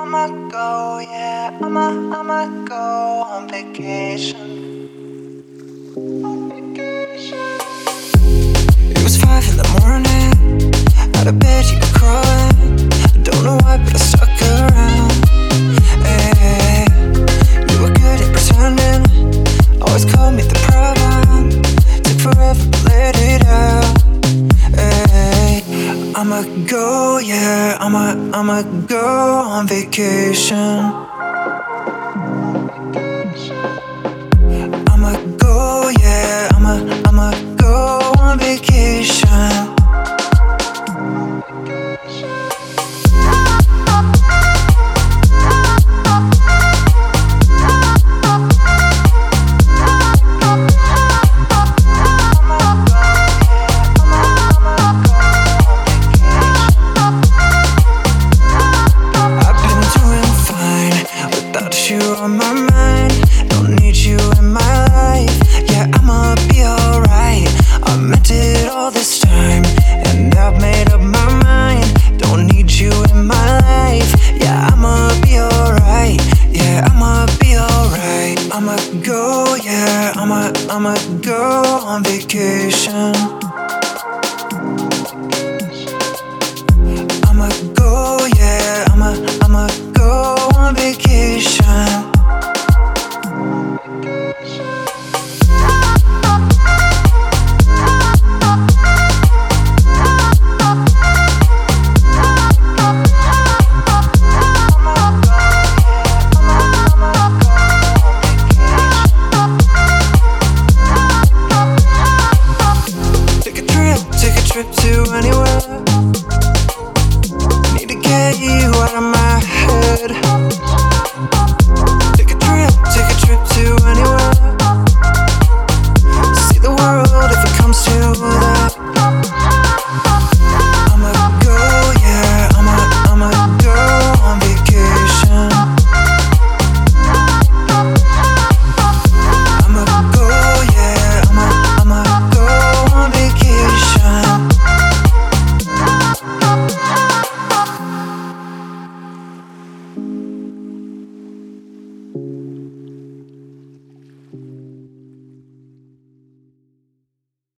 I'ma go, yeah, I'ma go on vacation. It was 5 in the morning, out of bed you were crawling. I don't know why, but I stuck around. Hey, you were good at pretending, always called me the problem. Took forever to let it out. Hey, I'ma go, yeah, I'ma go on vacation. I'ma go, yeah, I'ma go on vacation. You on my mind, don't need you in my life. Yeah, I'ma be alright. I meant it all this time, and I've made up my mind. Don't need you in my life. Yeah, I'ma be alright. Yeah, I'ma be alright. I'ma go, yeah, I'ma go on vacation. I'ma go, yeah, I'ma go on vacation. Take a trip to anywhere. Need to get you out of my head.